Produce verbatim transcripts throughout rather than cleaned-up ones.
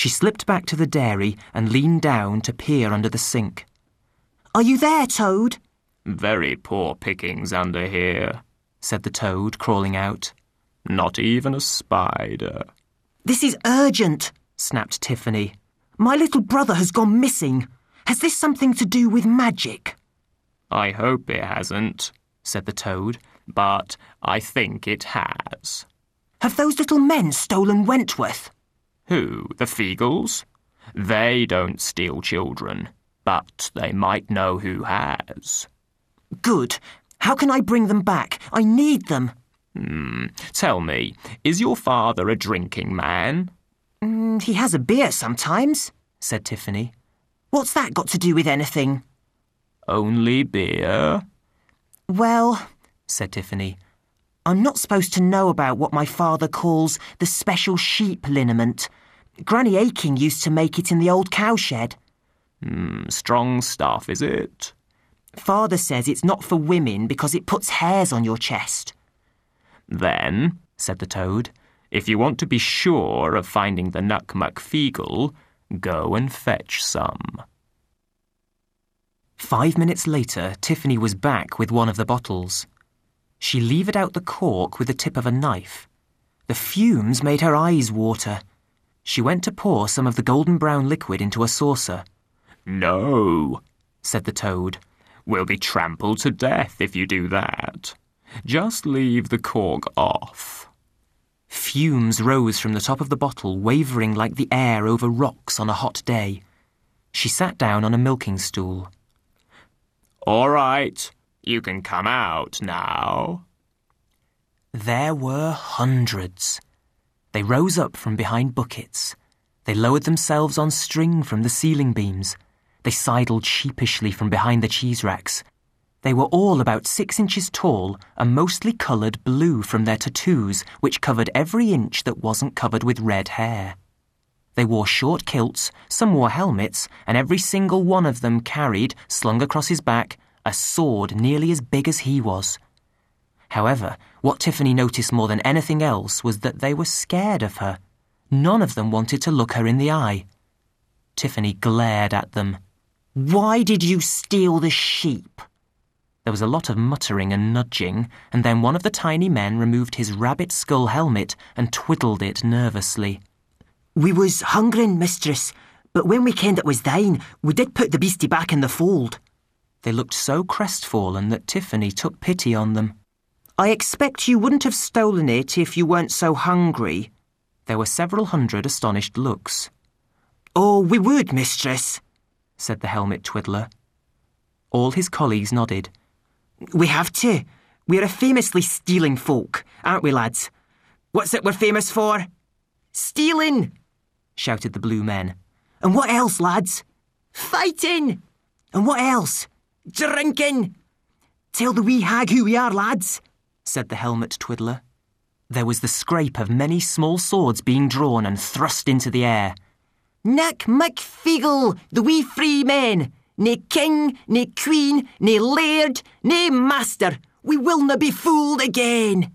She slipped back to the dairy and leaned down to peer under the sink. "Are you there, Toad?" "Very poor pickings under here," said the toad, crawling out. "Not even a spider." "This is urgent," snapped Tiffany. "My little brother has gone missing. Has this something to do with magic?" "I hope it hasn't," said the toad, "but I think it has." "Have those little men stolen Wentworth?" "Who, the Feagles? They don't steal children, but they might know who has." "Good. How can I bring them back? I need them." Hmm. Tell me, is your father a drinking man?" Mm, he has a beer sometimes," said Tiffany. "What's that got to do with anything?" "Only beer?" "Well," said Tiffany, "I'm not supposed to know about what my father calls the special sheep liniment. Granny Aiking used to make it in the old cowshed." Hmm, strong stuff, is it?" "Father says it's not for women because it puts hairs on your chest." "Then," said the toad, "if you want to be sure of finding the Nuck-Muck Feagle, go and fetch some." Five minutes later, Tiffany was back with one of the bottles. She levered out the cork with the tip of a knife. The fumes made her eyes water. She went to pour some of the golden brown liquid into a saucer. "No," said the toad. "We'll be trampled to death if you do that. Just leave the cork off." Fumes rose from the top of the bottle, wavering like the air over rocks on a hot day. She sat down on a milking stool. "All right, you can come out now." There were hundreds. They rose up from behind buckets. They lowered themselves on string from the ceiling beams. They sidled sheepishly from behind the cheese racks. They were all about six inches tall and mostly coloured blue from their tattoos, which covered every inch that wasn't covered with red hair. They wore short kilts, some wore helmets, and every single one of them carried, slung across his back, a sword nearly as big as he was. However, what Tiffany noticed more than anything else was that they were scared of her. None of them wanted to look her in the eye. Tiffany glared at them. "Why did you steal the sheep?" There was a lot of muttering and nudging, and then one of the tiny men removed his rabbit skull helmet and twiddled it nervously. "We was hungering, mistress, but when we kenned it was thine, we did put the beastie back in the fold." They looked so crestfallen that Tiffany took pity on them. "I expect you wouldn't have stolen it if you weren't so hungry." There were several hundred astonished looks. "Oh, we would, mistress," said the helmet twiddler. All his colleagues nodded. "We have to. We're a famously stealing folk, aren't we, lads? What's it we're famous for?" "Stealing," shouted the blue men. "And what else, lads?" "Fighting." "And what else?" "Drinking." "Tell the wee hag who we are, lads," said the helmet twiddler. There was the scrape of many small swords being drawn and thrust into the air. "Nuck-Muck Feagle, the wee free men. Nae king, nae queen, nae laird, nae master. We will na be fooled again."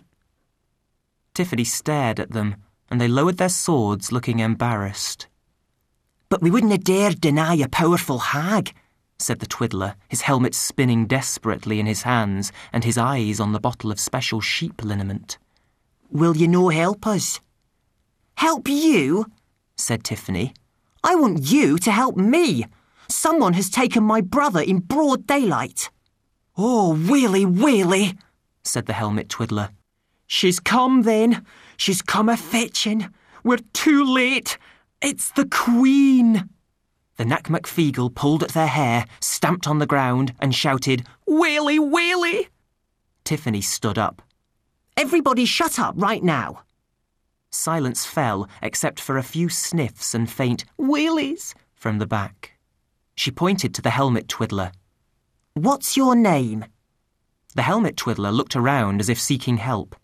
Tiffany stared at them, and they lowered their swords, looking embarrassed. "But we wouldn't dare deny a powerful hag," said the twiddler, his helmet spinning desperately in his hands and his eyes on the bottle of special sheep liniment. "Will you no help us?" "Help you?" said Tiffany. "I want you to help me. Someone has taken my brother in broad daylight." "Oh, Wheelie, Wheelie," said the helmet twiddler. "She's come then. She's come a-fetching. We're too late. It's the Queen." The Nuck-Muck Feagle pulled at their hair, stamped on the ground, and shouted, "Wheelie, Wheelie!" Tiffany stood up. "Everybody shut up right now." Silence fell, except for a few sniffs and faint wheelies from the back. She pointed to the helmet twiddler. "What's your name?" The helmet twiddler looked around as if seeking help.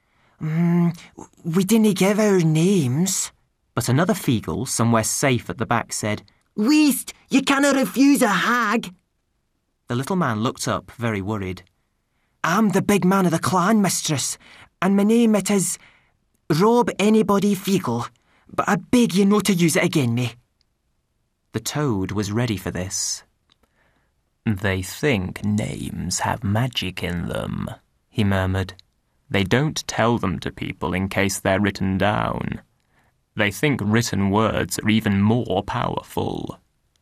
Mm, we didn't give our names." But another Feagle, somewhere safe at the back, said, "Wheest, you cannot refuse a hag." The little man looked up, very worried. "I'm the big man of the clan, mistress, and my name it is Rob Anybody Feagle. but I beg you not to use it again, me. The toad was ready for this. They think names have magic in them, he murmured. They don't tell them to people in case they're written down. They think written words are even more powerful.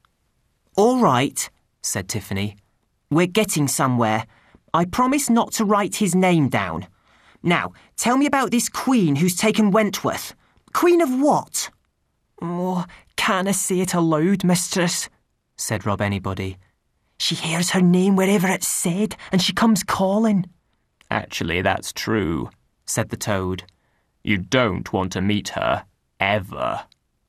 All right, said Tiffany. We're getting somewhere. I promise not to write his name down. Now, tell me about this queen who's taken Wentworth. Queen of what? Oh, can't I say it aloud, mistress? Said Rob Anybody. She hears her name wherever it's said, and she comes calling. Actually, that's true, said the toad. You don't want to meet her, ever.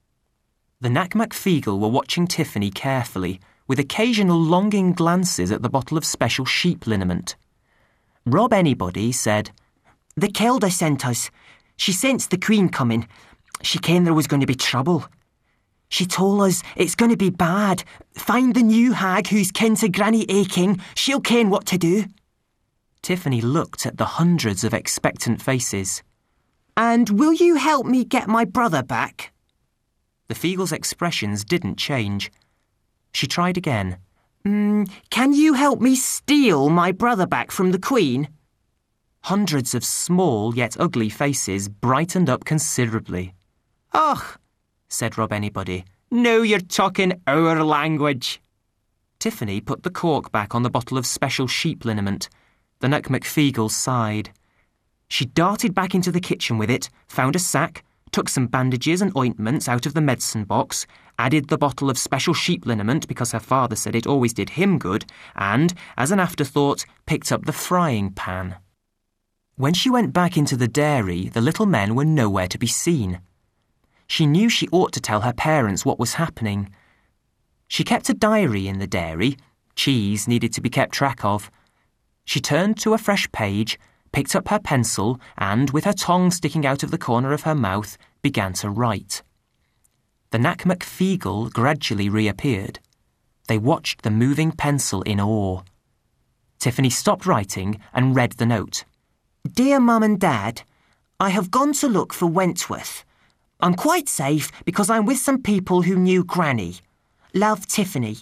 The Knack McFeegle were watching Tiffany carefully, with occasional longing glances at the bottle of special sheep liniment. Rob Anybody said, The Kelda sent us. She sensed the Queen coming. She kenned there was going to be trouble. She told us it's going to be bad. Find the new hag who's kin to Granny Aching. She'll ken what to do. Tiffany looked at the hundreds of expectant faces. And will you help me get my brother back? The Feagle's expressions didn't change. She tried again. Mm, can you help me steal my brother back from the Queen? Hundreds of small yet ugly faces brightened up considerably. Och, said Rob Anybody. now you're talking our language. Tiffany put the cork back on the bottle of special sheep liniment. The Knack McFeegle sighed. She darted back into the kitchen with it, found a sack, took some bandages and ointments out of the medicine box, added the bottle of special sheep liniment because her father said it always did him good, and, as an afterthought, picked up the frying pan. When she went back into the dairy, the little men were nowhere to be seen. She knew she ought to tell her parents what was happening. She kept a diary in the dairy. Cheese needed to be kept track of. She turned to a fresh page, picked up her pencil, and, with her tongue sticking out of the corner of her mouth, began to write. The Knack McFeegle gradually reappeared. They watched the moving pencil in awe. Tiffany stopped writing and read the note. Dear Mum and Dad, I have gone to look for Wentworth. I'm quite safe because I'm with some people who knew Granny. Love, Tiffany.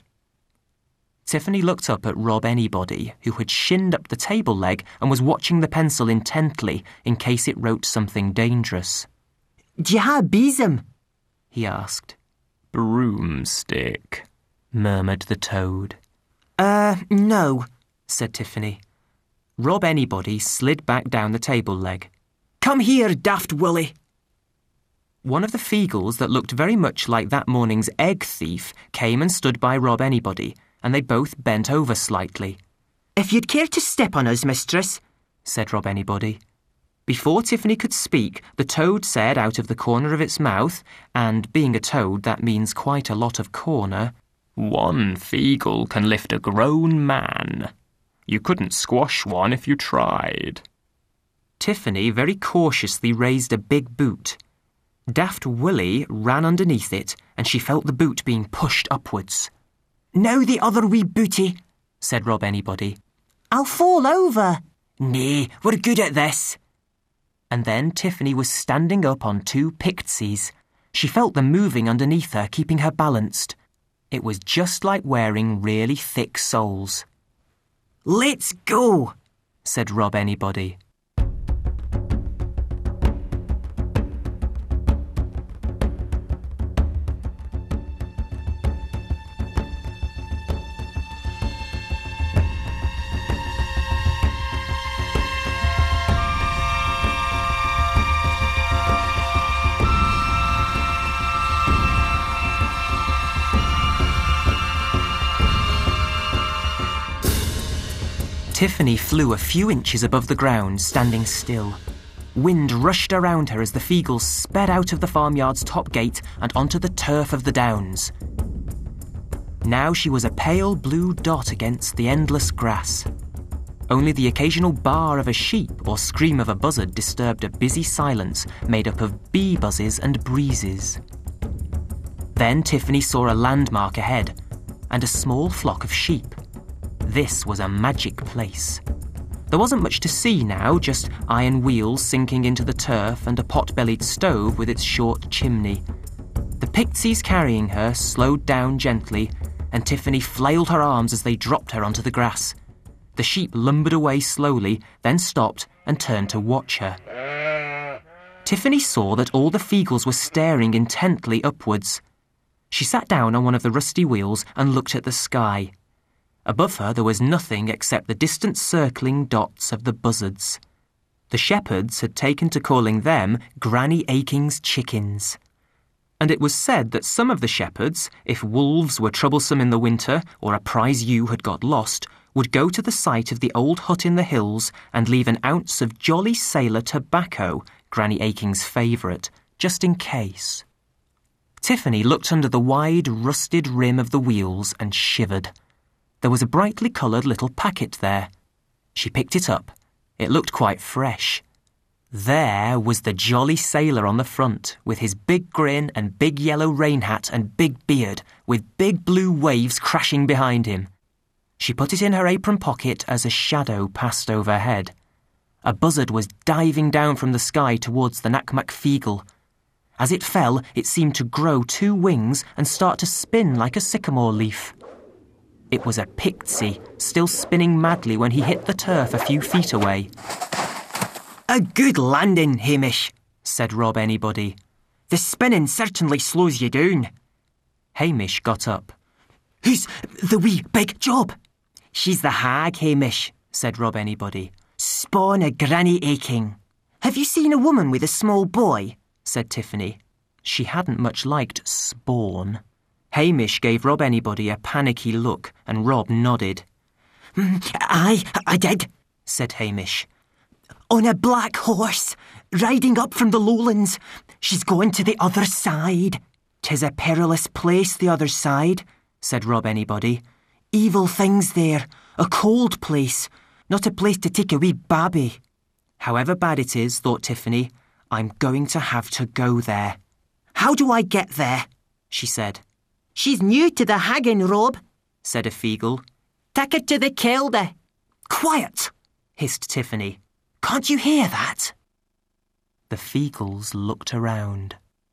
Tiffany looked up at Rob Anybody, who had shinned up the table leg and was watching the pencil intently in case it wrote something dangerous. D'ye have besom? He asked. Broomstick, murmured the toad. Uh, no, said Tiffany. Rob Anybody slid back down the table leg. Come here, Daft Willie. One of the Feagles that looked very much like that morning's egg thief came and stood by Rob Anybody, and they both bent over slightly. If you'd care to step on us, mistress, said Rob Anybody. Before Tiffany could speak, the toad said out of the corner of its mouth, and being a toad that means quite a lot of corner, One Feagle can lift a grown man. You couldn't squash one if you tried. Tiffany very cautiously raised a big boot. Daft Willie ran underneath it, and she felt the boot being pushed upwards. Now the other wee booty, said Rob Anybody. I'll fall over. Nay, we're good at this. And then Tiffany was standing up on two pixies. She felt them moving underneath her, keeping her balanced. It was just like wearing really thick soles. Let's go, said Rob Anybody. Tiffany flew a few inches above the ground, standing still. Wind rushed around her as the Feagles sped out of the farmyard's top gate and onto the turf of the downs. Now she was a pale blue dot against the endless grass. Only the occasional bar of a sheep or scream of a buzzard disturbed a busy silence made up of bee buzzes and breezes. Then Tiffany saw a landmark ahead and a small flock of sheep. This was a magic place. There wasn't much to see now, just iron wheels sinking into the turf and a pot-bellied stove with its short chimney. The pixies carrying her slowed down gently, and Tiffany flailed her arms as they dropped her onto the grass. The sheep lumbered away slowly, then stopped and turned to watch her. Tiffany saw that all the Feagles were staring intently upwards. She sat down on one of the rusty wheels and looked at the sky. Above her there was nothing except the distant circling dots of the buzzards. The shepherds had taken to calling them Granny Aking's chickens. And it was said that some of the shepherds, if wolves were troublesome in the winter or a prize ewe had got lost, would go to the site of the old hut in the hills and leave an ounce of Jolly Sailor tobacco, Granny Aking's favourite, just in case. Tiffany looked under the wide, rusted rim of the wheels and shivered. There was a brightly coloured little packet there. She picked it up. It looked quite fresh. There was the Jolly Sailor on the front, with his big grin and big yellow rain hat and big beard, with big blue waves crashing behind him. She put it in her apron pocket as a shadow passed overhead. A buzzard was diving down from the sky towards the Nakmak Feagle. As it fell, it seemed to grow two wings and start to spin like a sycamore leaf. It was a pixie, still spinning madly when he hit the turf a few feet away. "A good landing, Hamish," said Rob Anybody. "The spinning certainly slows you down." Hamish got up. "Who's the wee big job?" "She's the hag, Hamish," said Rob Anybody. "Spawn of Granny Aking. Have you seen a woman with a small boy?" said Tiffany. She hadn't much liked Spawn. Hamish gave Rob Anybody a panicky look, and Rob nodded. Mm, "Aye, I did," said Hamish. "On a black horse, riding up from the lowlands. She's going to the other side." "'Tis a perilous place, the other side," said Rob Anybody. "Evil things there, a cold place, not a place to take a wee babby." "However bad it is," thought Tiffany, "I'm going to have to go there." "How do I get there?" she said. "She's new to the haggin', Rob," said a Feagle. "Tak her to the kelda." "Quiet," hissed Tiffany. "Can't you hear that?" The Feagles looked around.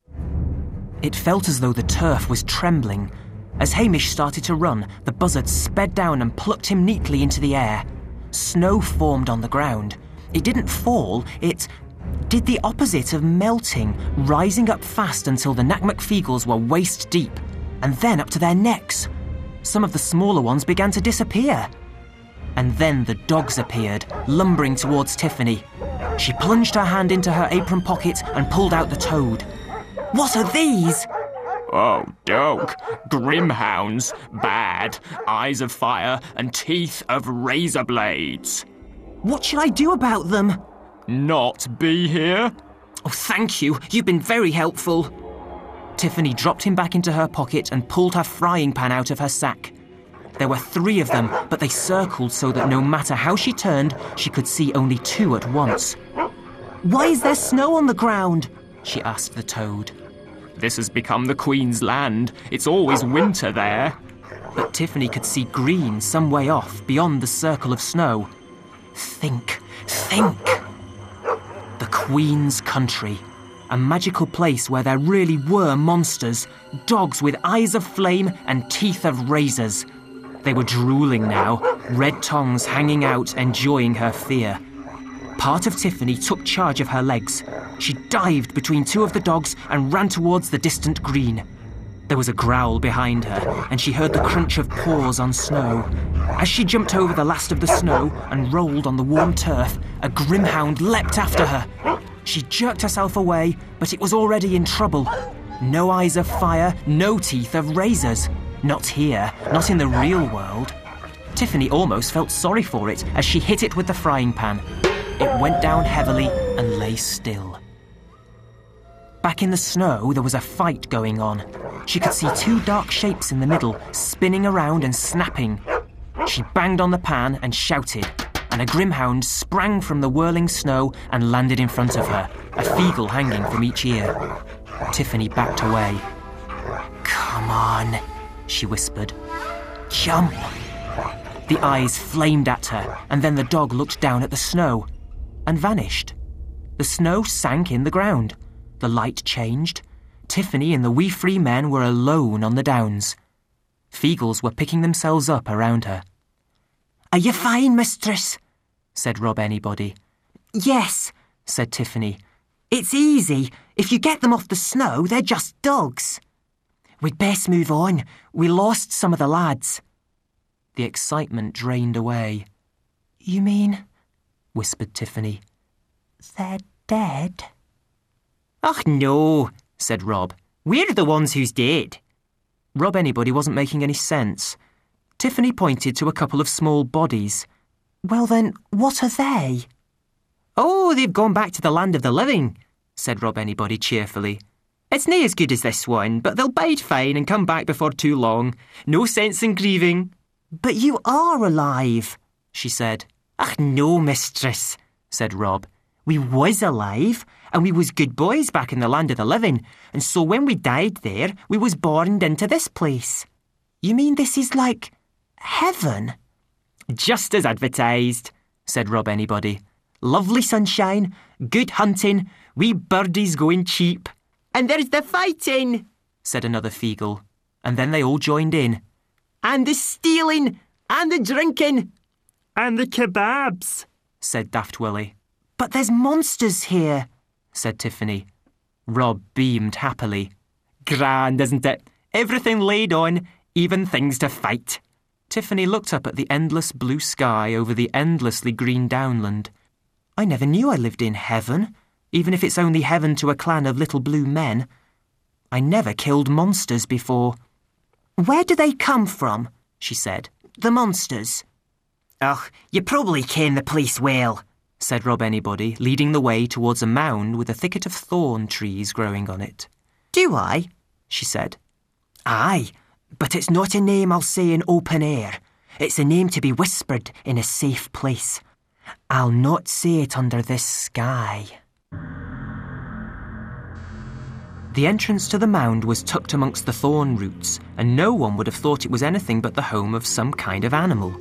It felt as though the turf was trembling. As Hamish started to run, the buzzard sped down and plucked him neatly into the air. Snow formed on the ground. It didn't fall, it did the opposite of melting, rising up fast until the Nakmak Feagles were waist deep, and then up to their necks. Some of the smaller ones began to disappear. And then the dogs appeared, lumbering towards Tiffany. She plunged her hand into her apron pocket and pulled out the toad. "What are these?" "Oh, dog. Grimhounds. Bad. Eyes of fire and teeth of razor blades." "What should I do about them?" "Not be here?" "Oh, thank you. You've been very helpful." Tiffany dropped him back into her pocket and pulled her frying pan out of her sack. There were three of them, but they circled so that no matter how she turned, she could see only two at once. "Why is there snow on the ground?" she asked the toad. "This has become the Queen's land. It's always winter there." But Tiffany could see green some way off, beyond the circle of snow. Think, think. The Queen's country. A magical place where there really were monsters, dogs with eyes of flame and teeth of razors. They were drooling now, red tongues hanging out, enjoying her fear. Part of Tiffany took charge of her legs. She dived between two of the dogs and ran towards the distant green. There was a growl behind her, and she heard the crunch of paws on snow. As she jumped over the last of the snow and rolled on the warm turf, a grimhound leapt after her. She jerked herself away, but it was already in trouble. No eyes of fire, no teeth of razors. Not here, not in the real world. Tiffany almost felt sorry for it as she hit it with the frying pan. It went down heavily and lay still. Back in the snow, there was a fight going on. She could see two dark shapes in the middle, spinning around and snapping. She banged on the pan and shouted, and a grimhound sprang from the whirling snow and landed in front of her, a Feagle hanging from each ear. Tiffany backed away. "Come on," she whispered. "Jump." The eyes flamed at her, and then the dog looked down at the snow and vanished. The snow sank in the ground. The light changed. Tiffany and the wee free men were alone on the downs. Feagles were picking themselves up around her. "Are you fine, mistress?" said Rob Anybody. "Yes," said Tiffany. "It's easy. If you get them off the snow, they're just dogs. We'd best move on. We lost some of the lads." The excitement drained away. "You mean," whispered Tiffany, "they're dead?" "Och no," said Rob. "We're the ones who's dead." Rob Anybody wasn't making any sense. Tiffany pointed to a couple of small bodies. "Well then, what are they?" "Oh, they've gone back to the land of the living," said Rob Anybody cheerfully. "It's nae as good as this one, but they'll bide fine and come back before too long. No sense in grieving." "But you are alive," she said. "Ach no, mistress," said Rob. "We was alive, and we was good boys back in the land of the living, and so when we died there, we was borned into this place." "You mean this is like heaven?" "Just as advertised," said Rob Anybody. "Lovely sunshine, good hunting, wee birdies going cheap." "And there's the fighting," said another Feagle, and then they all joined in. "And the stealing, and the drinking." "And the kebabs," said Daft Willie. "But there's monsters here," said Tiffany. Rob beamed happily. "Grand, isn't it? Everything laid on, even things to fight." Tiffany looked up at the endless blue sky over the endlessly green downland. "I never knew I lived in heaven, even if it's only heaven to a clan of little blue men. I never killed monsters before." "Where do they come from?" she said. "The monsters." "Oh, you probably ken the place well," said Rob Anybody, leading the way towards a mound with a thicket of thorn trees growing on it. "Do I?" she said. "Aye, but it's not a name I'll say in open air. It's a name to be whispered in a safe place. I'll not say it under this sky." The entrance to the mound was tucked amongst the thorn roots, and no one would have thought it was anything but the home of some kind of animal.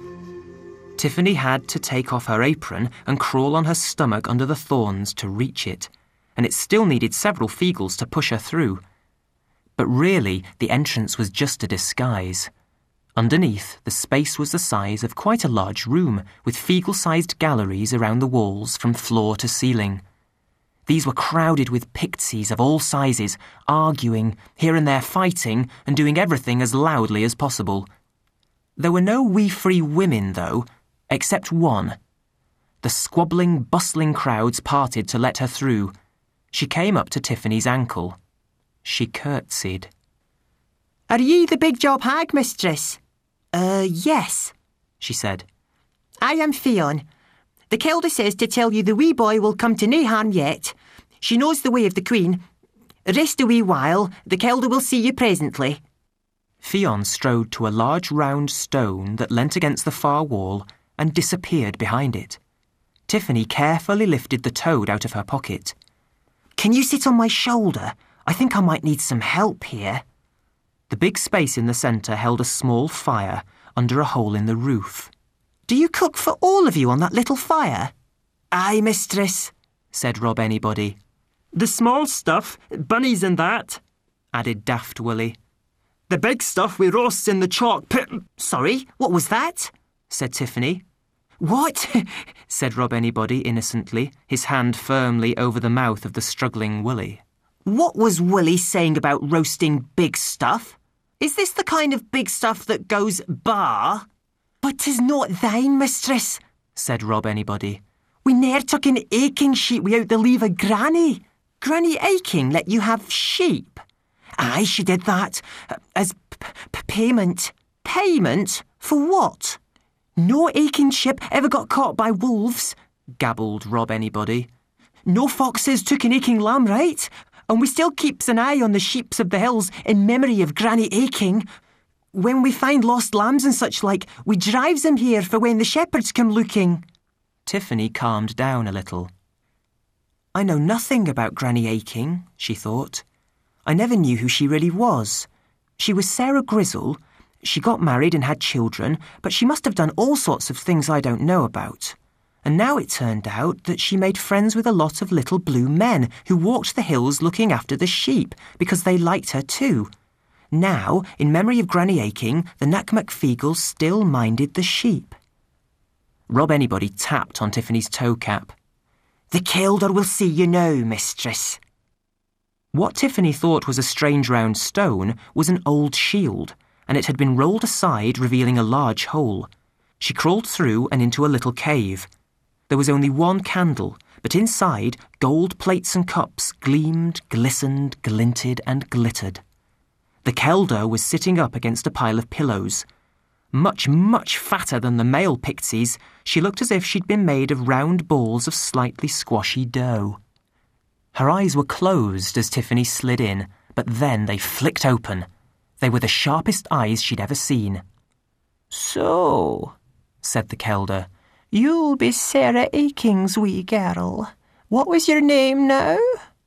Tiffany had to take off her apron and crawl on her stomach under the thorns to reach it, and it still needed several Feagles to push her through. But really, the entrance was just a disguise. Underneath, the space was the size of quite a large room, with Feagle-sized galleries around the walls from floor to ceiling. These were crowded with pixies of all sizes, arguing, here and there fighting, and doing everything as loudly as possible. There were no wee free women, though, except one. The squabbling, bustling crowds parted to let her through. She came up to Tiffany's ankle. She curtsied. "Are ye the big job hag, mistress?" Uh, yes," she said. "I am Fionn. The Kelda says to tell you the wee boy will come to nae harm yet. She knows the way of the Queen. Rest a wee while, the Kelda will see you presently." Fionn strode to a large round stone that leant against the far wall and disappeared behind it. Tiffany carefully lifted the toad out of her pocket. "Can you sit on my shoulder? I think I might need some help here." The big space in the centre held a small fire under a hole in the roof. "Do you cook for all of you on that little fire?" "Aye, mistress," said Rob Anybody. "The small stuff, bunnies and that," added Daft Willie. "The big stuff we roast in the chalk pit—" "Sorry, what was that?" said Tiffany. "What?" said Rob Anybody innocently, his hand firmly over the mouth of the struggling Willie. "What was Willie saying about roasting big stuff? Is this the kind of big stuff that goes bar?" "But 'tis not thine, mistress," said Rob Anybody. "We ne'er took an aching sheep without the leave of Granny. Granny Aching let you have sheep?" "Aye, she did that, uh, as p- p- payment." "Payment? For what?" "No Aching ship ever got caught by wolves," gabbled Rob Anybody. "No foxes took an Aching lamb, right? And we still keeps an eye on the sheeps of the hills in memory of Granny Aching. When we find lost lambs and such like, we drives them here for when the shepherds come looking." Tiffany calmed down a little. "I know nothing about Granny Aching," she thought. "I never knew who she really was. She was Sarah Grizzle. She got married and had children, but she must have done all sorts of things I don't know about. And now it turned out that she made friends with a lot of little blue men who walked the hills looking after the sheep because they liked her too. Now, in memory of Granny Aching, the Nacmacfeagles still minded the sheep. Rob Anybody tapped on Tiffany's toe cap. The Kelder will see you now, mistress. What Tiffany thought was a strange round stone was an old shield, and it had been rolled aside, revealing a large hole. She crawled through and into a little cave. There was only one candle, but inside, gold plates and cups gleamed, glistened, glinted, and glittered. The Kelder was sitting up against a pile of pillows. Much, much fatter than the male pixies, she looked as if she'd been made of round balls of slightly squashy dough. Her eyes were closed as Tiffany slid in, but then they flicked open. They were the sharpest eyes she'd ever seen. "So," said the Kelder, "you'll be Sarah Aching's wee girl. What was your name now?"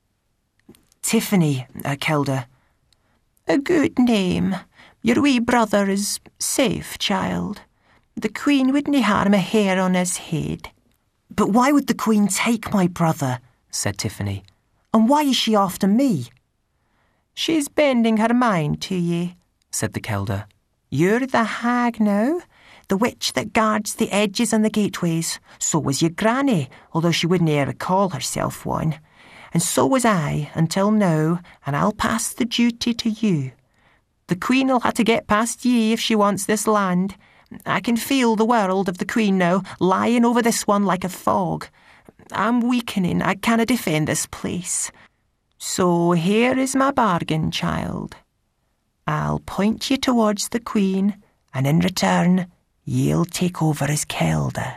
Tiffany, uh, Kelder. "A good name. Your wee brother is safe, child. The Queen wouldn't harm a hair on his head." "But why would the Queen take my brother?" said Tiffany. "And why is she after me?" "She's bending her mind to ye," said the Kelder. "You're the hag now, the witch that guards the edges and the gateways. So was your granny, although she wouldn't ever call herself one. And so was I, until now, and I'll pass the duty to you. The Queen'll have to get past ye if she wants this land. I can feel the world of the Queen now, lying over this one like a fog. I'm weakening, I canna defend this place. So here is my bargain, child. I'll point you towards the Queen, and in return, ye'll take over as Kelder."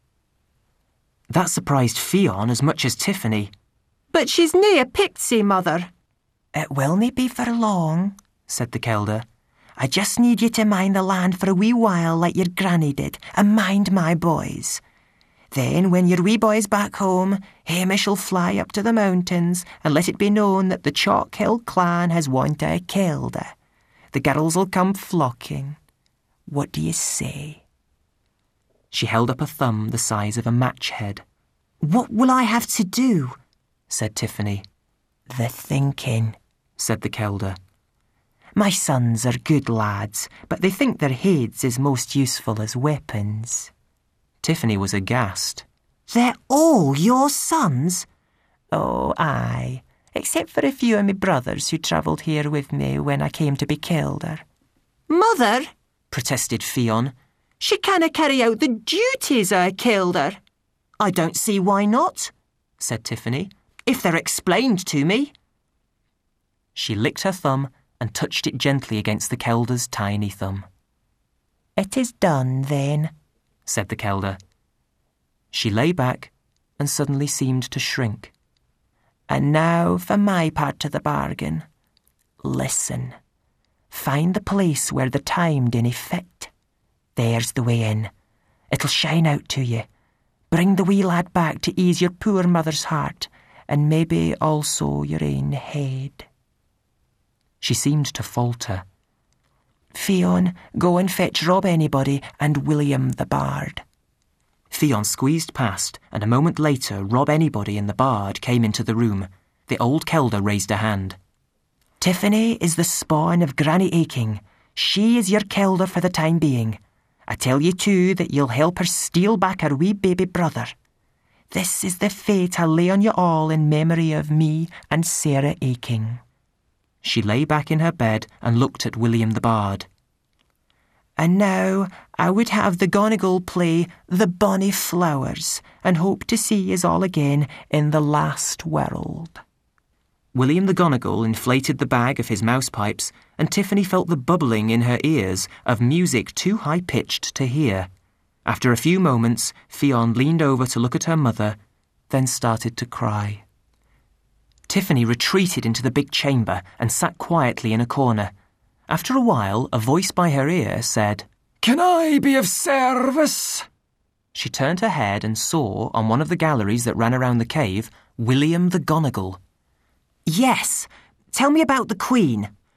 That surprised Fionn as much as Tiffany. "But she's nae a pixie, mother." "It willna be for long," said the Kelder. "I just need you to mind the land for a wee while like your granny did, and mind my boys. Then, when your wee boy's back home, Hamish'll fly up to the mountains and let it be known that the Chalk Hill clan has wanted a Kelder. The girls'll come flocking. What do you say?" She held up a thumb the size of a match head. "What will I have to do?" said Tiffany. "The thinking," said the Kelder. "My sons are good lads, but they think their heads is most useful as weapons." Tiffany was aghast. "They're all your sons?" "Oh, aye, except for a few of my brothers who travelled here with me when I came to be Kelder." "Mother," protested Fionn, "she canna carry out the duties of a Kelder." "I don't see why not," said Tiffany, "if they're explained to me." She licked her thumb and touched it gently against the Kelder's tiny thumb. "It is done, then," said the Kelder. She lay back and suddenly seemed to shrink. "And now for my part of the bargain. Listen. Find the place where the time dinna fit. There's the way in. It'll shine out to you. Bring the wee lad back to ease your poor mother's heart, and maybe also your own head." She seemed to falter. "Fionn, go and fetch Rob Anybody and William the Bard." Fionn squeezed past, and a moment later Rob Anybody and the Bard came into the room. The old Kelder raised a hand. "Tiffany is the spawn of Granny Aching. She is your Kelder for the time being. I tell you too that you'll help her steal back her wee baby brother. This is the fate I lay on you all in memory of me and Sarah Aching." She lay back in her bed and looked at William the Bard. "And now I would have the Gonigal play The Bonny Flowers and hope to see yous all again in the last world." William the Gonigal inflated the bag of his mouse pipes, and Tiffany felt the bubbling in her ears of music too high-pitched to hear. After a few moments, Fionn leaned over to look at her mother, then started to cry. Tiffany retreated into the big chamber and sat quietly in a corner. After a while, a voice by her ear said, "Can I be of service?" She turned her head and saw, on one of the galleries that ran around the cave, William the Gonigal. "Yes, tell me about the Queen.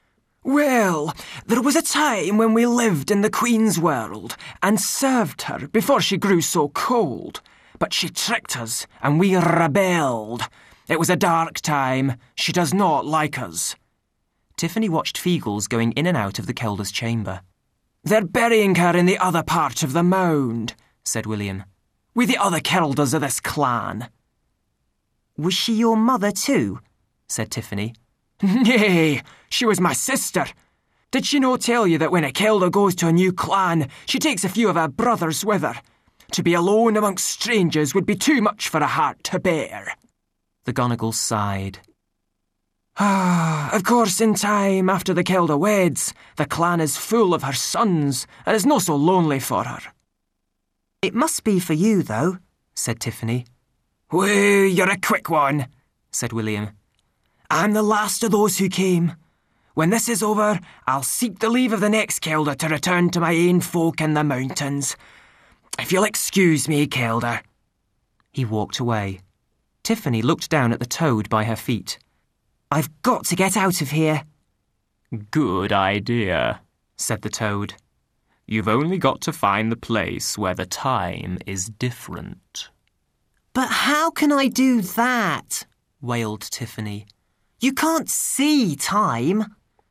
Well, there was a time when we lived in the Queen's world and served her before she grew so cold. But she tricked us and we rebelled. It was a dark time. She does not like us. Tiffany watched Feagles going in and out of the Kelder's chamber. They're burying her in the other part of the mound, said William. With the other Kelders of this clan. Was she your mother too? Said Tiffany. Nay, she was my sister. Did she not tell you that when a Kelder goes to a new clan, she takes a few of her brothers with her? To be alone amongst strangers would be too much for a heart to bear. The Gonagall sighed. Ah, of course, in time after the Kelder weds, the clan is full of her sons, and is not so lonely for her. It must be for you, though, said Tiffany. Woo, you're a quick one, said William. I'm the last of those who came. When this is over, I'll seek the leave of the next Kelder to return to my ain folk in the mountains. If you'll excuse me, Kelder. He walked away. Tiffany looked down at the toad by her feet. I've got to get out of here. Good idea, said the toad. You've only got to find the place where the time is different. But how can I do that? Wailed Tiffany. You can't see time.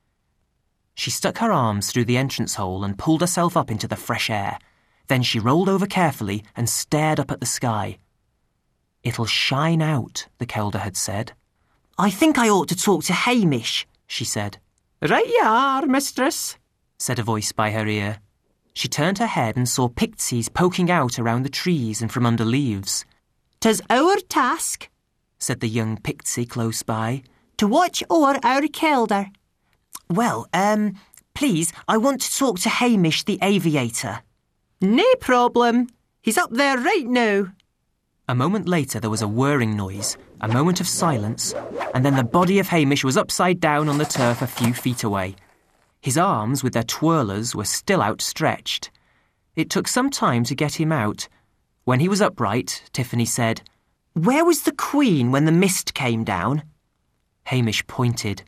She stuck her arms through the entrance hole and pulled herself up into the fresh air. Then she rolled over carefully and stared up at the sky. It'll shine out, the Kelder had said. I think I ought to talk to Hamish, she said. Right you are, mistress, said a voice by her ear. She turned her head and saw pixies poking out around the trees and from under leaves. "'Tis our task," said the young pixie close by, "to watch o'er our Kelder." Well, um, please, I want to talk to Hamish the aviator. "No problem. He's up there right now." A moment later there was a whirring noise, a moment of silence, and then the body of Hamish was upside down on the turf a few feet away. His arms, with their twirlers, were still outstretched. It took some time to get him out. When he was upright, Tiffany said, "Where was the Queen when the mist came down?" Hamish pointed.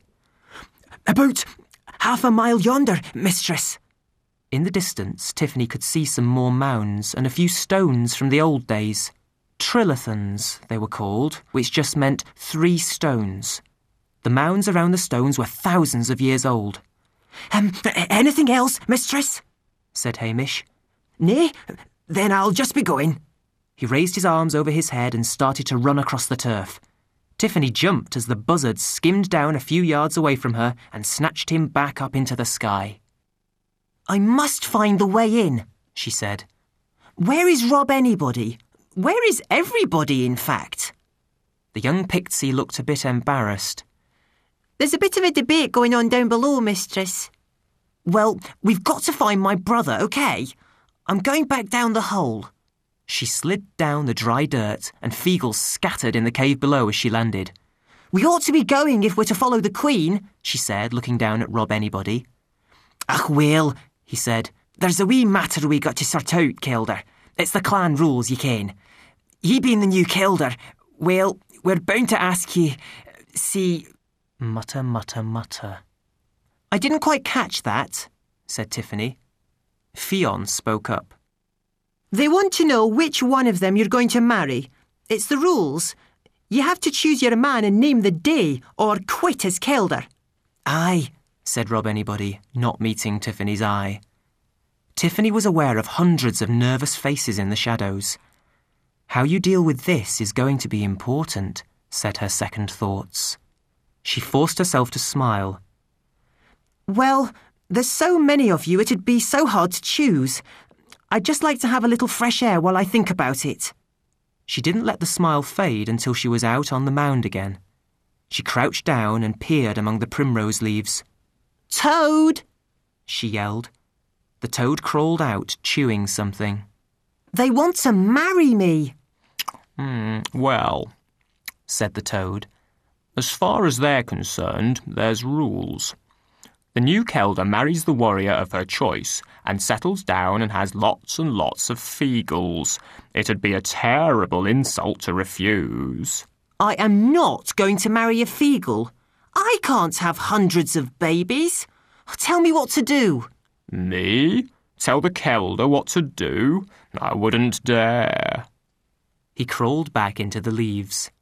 "About half a mile yonder, mistress." In the distance, Tiffany could see some more mounds and a few stones from the old days. Trilithons, they were called, which just meant three stones. The mounds around the stones were thousands of years old. Um, anything else, mistress?" said Hamish. "Nay, then I'll just be going." He raised his arms over his head and started to run across the turf. Tiffany jumped as the buzzard skimmed down a few yards away from her and snatched him back up into the sky. "I must find the way in," she said. "Where is Rob anybody? Where is everybody, in fact?" The young pixie looked a bit embarrassed. "There's a bit of a debate going on down below, mistress." "Well, we've got to find my brother, OK? I'm going back down the hole." She slid down the dry dirt and Feagles scattered in the cave below as she landed. "We ought to be going if we're to follow the Queen," she said, looking down at Rob Anybody. "Ach, well," he said, "there's a wee matter we got to sort out, Kelder. It's the clan rules, ye ken. Ye being the new Kelder, well, we're bound to ask ye, see..." Mutter, mutter, mutter. "I didn't quite catch that," said Tiffany. Fionn spoke up. "They want to know which one of them you're going to marry. It's the rules. You have to choose your man and name the day, or quit as Kelder." "Aye," said Rob Anybody, not meeting Tiffany's eye. Tiffany was aware of hundreds of nervous faces in the shadows. How you deal with this is going to be important, said her second thoughts. She forced herself to smile. "Well, there's so many of you it'd be so hard to choose. I'd just like to have a little fresh air while I think about it." She didn't let the smile fade until she was out on the mound again. She crouched down and peered among the primrose leaves. "Toad!" she yelled. The toad crawled out, chewing something. "They want to marry me." Hmm, well, said the toad, as far as they're concerned, there's rules. The new Kelder marries the warrior of her choice and settles down and has lots and lots of Feagles. It'd be a terrible insult to refuse. "I am not going to marry a Feagle. I can't have hundreds of babies. Tell me what to do. Me? Tell the Kelder what to do? I wouldn't dare. He crawled back into the leaves.